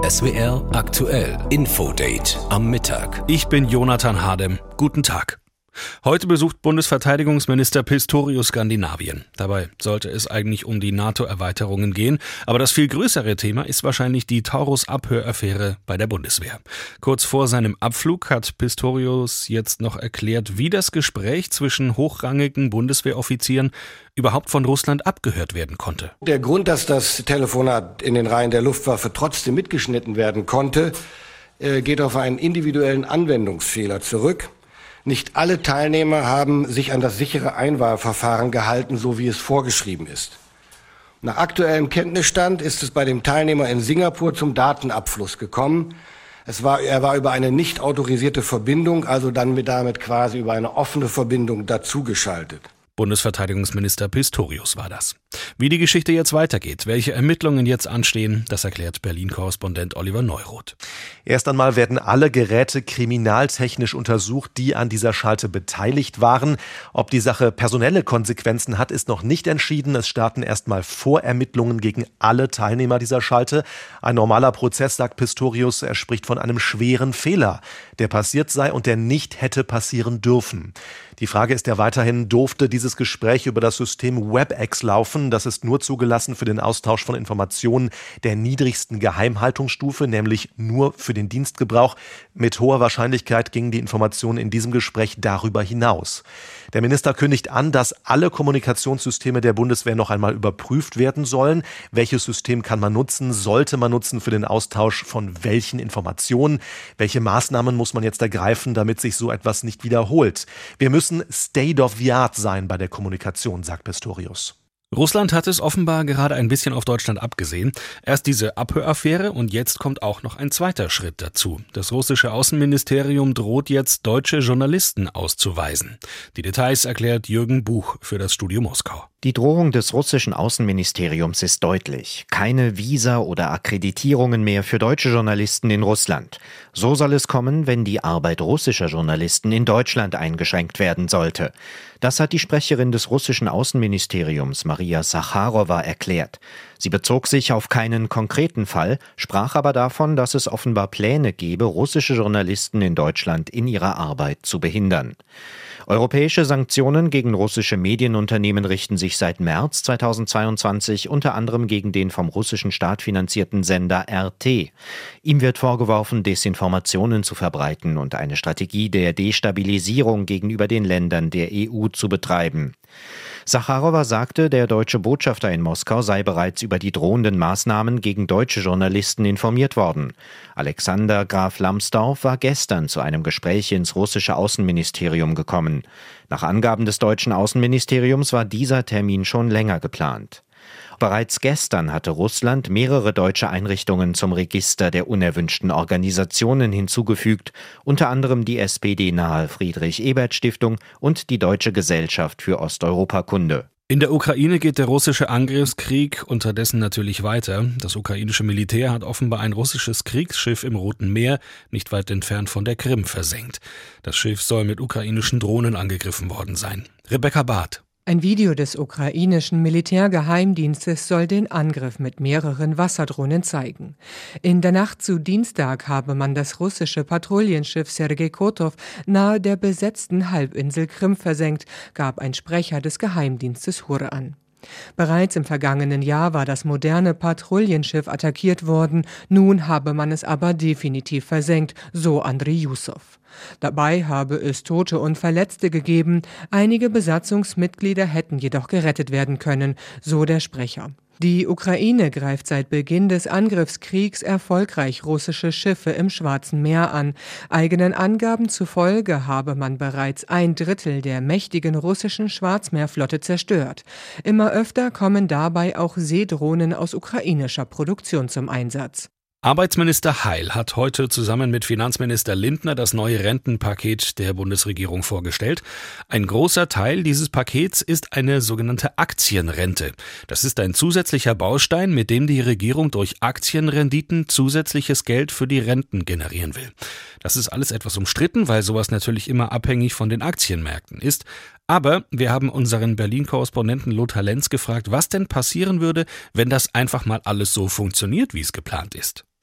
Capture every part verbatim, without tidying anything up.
S W R aktuell Infodate am Mittag. Ich bin Jonathan Hardem. Guten Tag. Heute besucht Bundesverteidigungsminister Pistorius Skandinavien. Dabei sollte es eigentlich um die NATO-Erweiterungen gehen, aber das viel größere Thema ist wahrscheinlich die Taurus-Abhöraffäre bei der Bundeswehr. Kurz vor seinem Abflug hat Pistorius jetzt noch erklärt, wie das Gespräch zwischen hochrangigen Bundeswehroffizieren überhaupt von Russland abgehört werden konnte. Der Grund, dass das Telefonat in den Reihen der Luftwaffe trotzdem mitgeschnitten werden konnte, geht auf einen individuellen Anwendungsfehler zurück. Nicht alle Teilnehmer haben sich an das sichere Einwahlverfahren gehalten, so wie es vorgeschrieben ist. Nach aktuellem Kenntnisstand ist es bei dem Teilnehmer in Singapur zum Datenabfluss gekommen. Es war, er war über eine nicht autorisierte Verbindung, also dann mit damit quasi über eine offene Verbindung dazugeschaltet. Bundesverteidigungsminister Pistorius war das. Wie die Geschichte jetzt weitergeht, welche Ermittlungen jetzt anstehen, das erklärt Berlin-Korrespondent Oliver Neuroth. Erst einmal werden alle Geräte kriminaltechnisch untersucht, die an dieser Schalte beteiligt waren. Ob die Sache personelle Konsequenzen hat, ist noch nicht entschieden. Es starten erstmal Vorermittlungen gegen alle Teilnehmer dieser Schalte. Ein normaler Prozess, sagt Pistorius, er spricht von einem schweren Fehler, der passiert sei und der nicht hätte passieren dürfen. Die Frage ist ja weiterhin, durfte dieses Gespräch über das System WebEx laufen? Das ist nur zugelassen für den Austausch von Informationen der niedrigsten Geheimhaltungsstufe, nämlich nur für den Dienstgebrauch. Mit hoher Wahrscheinlichkeit gingen die Informationen in diesem Gespräch darüber hinaus. Der Minister kündigt an, dass alle Kommunikationssysteme der Bundeswehr noch einmal überprüft werden sollen. Welches System kann man nutzen, sollte man nutzen für den Austausch von welchen Informationen? Welche Maßnahmen muss man jetzt ergreifen, damit sich so etwas nicht wiederholt? Wir müssen State of the Art sein bei der Kommunikation, sagt Pistorius. Russland hat es offenbar gerade ein bisschen auf Deutschland abgesehen. Erst diese Abhöraffäre und jetzt kommt auch noch ein zweiter Schritt dazu. Das russische Außenministerium droht jetzt, deutsche Journalisten auszuweisen. Die Details erklärt Jürgen Buch für das Studio Moskau. Die Drohung des russischen Außenministeriums ist deutlich. Keine Visa oder Akkreditierungen mehr für deutsche Journalisten in Russland. So soll es kommen, wenn die Arbeit russischer Journalisten in Deutschland eingeschränkt werden sollte. Das hat die Sprecherin des russischen Außenministeriums, Maria Sacharowa, erklärt. Sie bezog sich auf keinen konkreten Fall, sprach aber davon, dass es offenbar Pläne gebe, russische Journalisten in Deutschland in ihrer Arbeit zu behindern. Europäische Sanktionen gegen russische Medienunternehmen richten sich seit März zweitausendzweiundzwanzig unter anderem gegen den vom russischen Staat finanzierten Sender R T. Ihm wird vorgeworfen, Desinformationen zu verbreiten und eine Strategie der Destabilisierung gegenüber den Ländern der E U zu betreiben. Sacharowa sagte, der deutsche Botschafter in Moskau sei bereits über die drohenden Maßnahmen gegen deutsche Journalisten informiert worden. Alexander Graf Lambsdorff war gestern zu einem Gespräch ins russische Außenministerium gekommen. Nach Angaben des deutschen Außenministeriums war dieser Termin schon länger geplant. Bereits gestern hatte Russland mehrere deutsche Einrichtungen zum Register der unerwünschten Organisationen hinzugefügt, unter anderem die S P D-nahe Friedrich-Ebert-Stiftung und die Deutsche Gesellschaft für Osteuropakunde. In der Ukraine geht der russische Angriffskrieg unterdessen natürlich weiter. Das ukrainische Militär hat offenbar ein russisches Kriegsschiff im Roten Meer, nicht weit entfernt von der Krim, versenkt. Das Schiff soll mit ukrainischen Drohnen angegriffen worden sein. Rebecca Barth. Ein Video des ukrainischen Militärgeheimdienstes soll den Angriff mit mehreren Wasserdrohnen zeigen. In der Nacht zu Dienstag habe man das russische Patrouillenschiff Sergei Kotov nahe der besetzten Halbinsel Krim versenkt, gab ein Sprecher des Geheimdienstes Hur an. Bereits im vergangenen Jahr war das moderne Patrouillenschiff attackiert worden, nun habe man es aber definitiv versenkt, so Andrei Jussow. Dabei habe es Tote und Verletzte gegeben, einige Besatzungsmitglieder hätten jedoch gerettet werden können, so der Sprecher. Die Ukraine greift seit Beginn des Angriffskriegs erfolgreich russische Schiffe im Schwarzen Meer an. Eigenen Angaben zufolge habe man bereits ein Drittel der mächtigen russischen Schwarzmeerflotte zerstört. Immer öfter kommen dabei auch Seedrohnen aus ukrainischer Produktion zum Einsatz. Arbeitsminister Heil hat heute zusammen mit Finanzminister Lindner das neue Rentenpaket der Bundesregierung vorgestellt. Ein großer Teil dieses Pakets ist eine sogenannte Aktienrente. Das ist ein zusätzlicher Baustein, mit dem die Regierung durch Aktienrenditen zusätzliches Geld für die Renten generieren will. Das ist alles etwas umstritten, weil sowas natürlich immer abhängig von den Aktienmärkten ist. Aber wir haben unseren Berlin-Korrespondenten Lothar Lenz gefragt, was denn passieren würde, wenn das einfach mal alles so funktioniert, wie es geplant ist.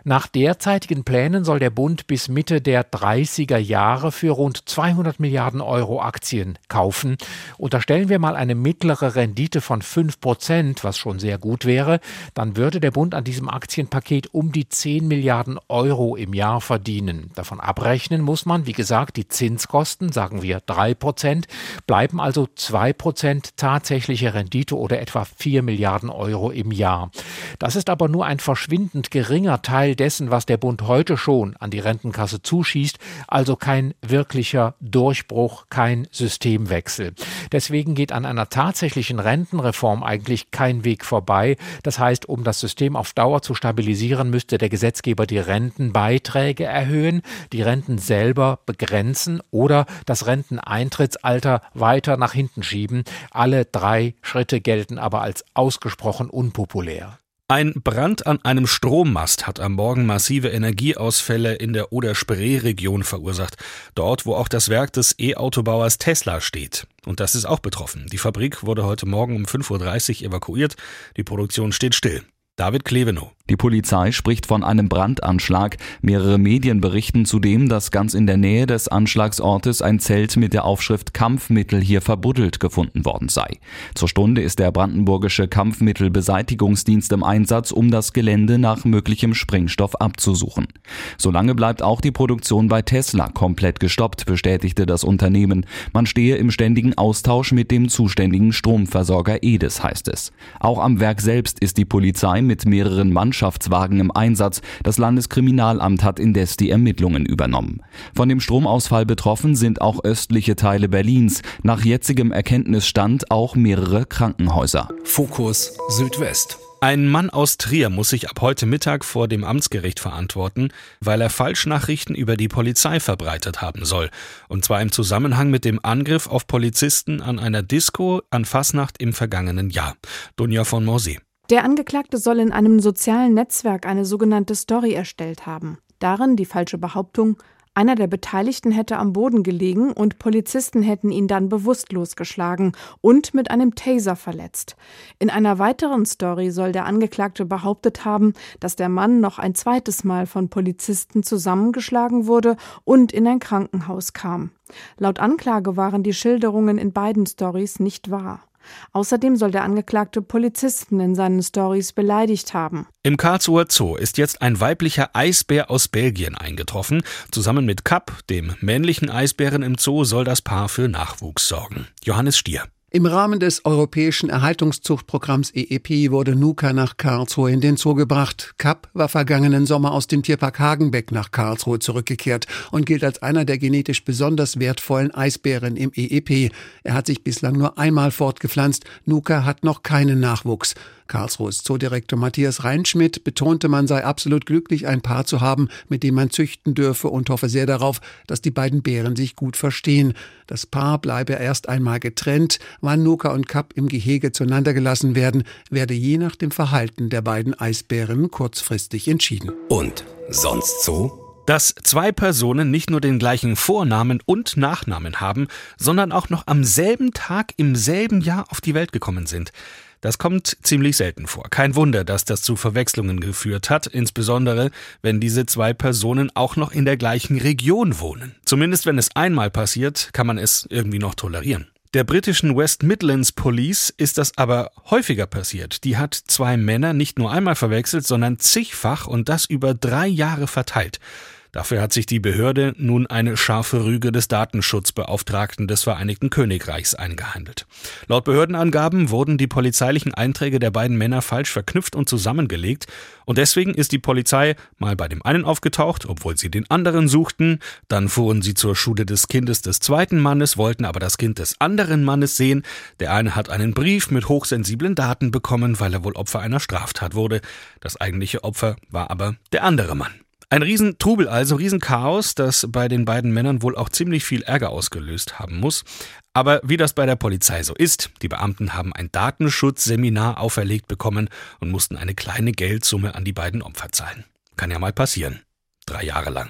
Nach derzeitigen Plänen soll der Bund bis Mitte der dreißiger Jahre für rund zweihundert Milliarden Euro Aktien kaufen. Unterstellen wir mal eine mittlere Rendite von fünf Prozent, was schon sehr gut wäre, dann würde der Bund an diesem Aktienpaket um die zehn Milliarden Euro im Jahr verdienen. Davon abrechnen muss man, wie gesagt, die Zinskosten, sagen wir drei Prozent, bleiben also zwei Prozent tatsächliche Rendite oder etwa vier Milliarden Euro im Jahr. Das ist aber nur ein verschwindend geringer Teil dessen, was der Bund heute schon an die Rentenkasse zuschießt, also kein wirklicher Durchbruch, kein Systemwechsel. Deswegen geht an einer tatsächlichen Rentenreform eigentlich kein Weg vorbei. Das heißt, um das System auf Dauer zu stabilisieren, müsste der Gesetzgeber die Rentenbeiträge erhöhen, die Renten selber begrenzen oder das Renteneintrittsalter weiter nach hinten schieben. Alle drei Schritte gelten aber als ausgesprochen unpopulär. Ein Brand an einem Strommast hat am Morgen massive Energieausfälle in der Oder-Spree-Region verursacht. Dort, wo auch das Werk des E-Autobauers Tesla steht. Und das ist auch betroffen. Die Fabrik wurde heute Morgen um fünf Uhr dreißig evakuiert. Die Produktion steht still. David Klevenow. Die Polizei spricht von einem Brandanschlag. Mehrere Medien berichten zudem, dass ganz in der Nähe des Anschlagsortes ein Zelt mit der Aufschrift Kampfmittel hier verbuddelt gefunden worden sei. Zur Stunde ist der brandenburgische Kampfmittelbeseitigungsdienst im Einsatz, um das Gelände nach möglichem Sprengstoff abzusuchen. Solange bleibt auch die Produktion bei Tesla komplett gestoppt, bestätigte das Unternehmen. Man stehe im ständigen Austausch mit dem zuständigen Stromversorger E D E S, heißt es. Auch am Werk selbst ist die Polizei mit mehreren Mannschaftswagen im Einsatz. Das Landeskriminalamt hat indes die Ermittlungen übernommen. Von dem Stromausfall betroffen sind auch östliche Teile Berlins. Nach jetzigem Erkenntnisstand auch mehrere Krankenhäuser. Fokus Südwest. Ein Mann aus Trier muss sich ab heute Mittag vor dem Amtsgericht verantworten, weil er Falschnachrichten über die Polizei verbreitet haben soll. Und zwar im Zusammenhang mit dem Angriff auf Polizisten an einer Disco an Fasnacht im vergangenen Jahr. Dunja von Morsee. Der Angeklagte soll in einem sozialen Netzwerk eine sogenannte Story erstellt haben. Darin die falsche Behauptung, einer der Beteiligten hätte am Boden gelegen und Polizisten hätten ihn dann bewusstlos geschlagen und mit einem Taser verletzt. In einer weiteren Story soll der Angeklagte behauptet haben, dass der Mann noch ein zweites Mal von Polizisten zusammengeschlagen wurde und in ein Krankenhaus kam. Laut Anklage waren die Schilderungen in beiden Stories nicht wahr. Außerdem soll der Angeklagte Polizisten in seinen Stories beleidigt haben. Im Karlsruher Zoo ist jetzt ein weiblicher Eisbär aus Belgien eingetroffen. Zusammen mit Kapp, dem männlichen Eisbären im Zoo, soll das Paar für Nachwuchs sorgen. Johannes Stier. Im Rahmen des europäischen Erhaltungszuchtprogramms E E P wurde Nuka nach Karlsruhe in den Zoo gebracht. Kapp war vergangenen Sommer aus dem Tierpark Hagenbeck nach Karlsruhe zurückgekehrt und gilt als einer der genetisch besonders wertvollen Eisbären im E E P. Er hat sich bislang nur einmal fortgepflanzt. Nuka hat noch keinen Nachwuchs. Karlsruhes Zoodirektor Matthias Reinschmidt betonte, man sei absolut glücklich, ein Paar zu haben, mit dem man züchten dürfe, und hoffe sehr darauf, dass die beiden Bären sich gut verstehen. Das Paar bleibe erst einmal getrennt. Wann Nuka und Kapp im Gehege zueinander gelassen werden, werde je nach dem Verhalten der beiden Eisbären kurzfristig entschieden. Und sonst so? Dass zwei Personen nicht nur den gleichen Vornamen und Nachnamen haben, sondern auch noch am selben Tag im selben Jahr auf die Welt gekommen sind. Das kommt ziemlich selten vor. Kein Wunder, dass das zu Verwechslungen geführt hat, insbesondere wenn diese zwei Personen auch noch in der gleichen Region wohnen. Zumindest wenn es einmal passiert, kann man es irgendwie noch tolerieren. Der britischen West Midlands Police ist das aber häufiger passiert. Die hat zwei Männer nicht nur einmal verwechselt, sondern zigfach, und das über drei Jahre verteilt. Dafür hat sich die Behörde nun eine scharfe Rüge des Datenschutzbeauftragten des Vereinigten Königreichs eingehandelt. Laut Behördenangaben wurden die polizeilichen Einträge der beiden Männer falsch verknüpft und zusammengelegt, und deswegen ist die Polizei mal bei dem einen aufgetaucht, obwohl sie den anderen suchten. Dann fuhren sie zur Schule des Kindes des zweiten Mannes, wollten aber das Kind des anderen Mannes sehen. Der eine hat einen Brief mit hochsensiblen Daten bekommen, weil er wohl Opfer einer Straftat wurde. Das eigentliche Opfer war aber der andere Mann. Ein Riesentrubel also, Riesenchaos, das bei den beiden Männern wohl auch ziemlich viel Ärger ausgelöst haben muss. Aber wie das bei der Polizei so ist, die Beamten haben ein Datenschutzseminar auferlegt bekommen und mussten eine kleine Geldsumme an die beiden Opfer zahlen. Kann ja mal passieren. Drei Jahre lang.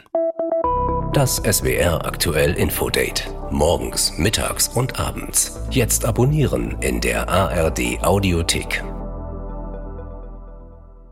Das S W R aktuell Infodate. Morgens, mittags und abends. Jetzt abonnieren in der A R D Audiothek.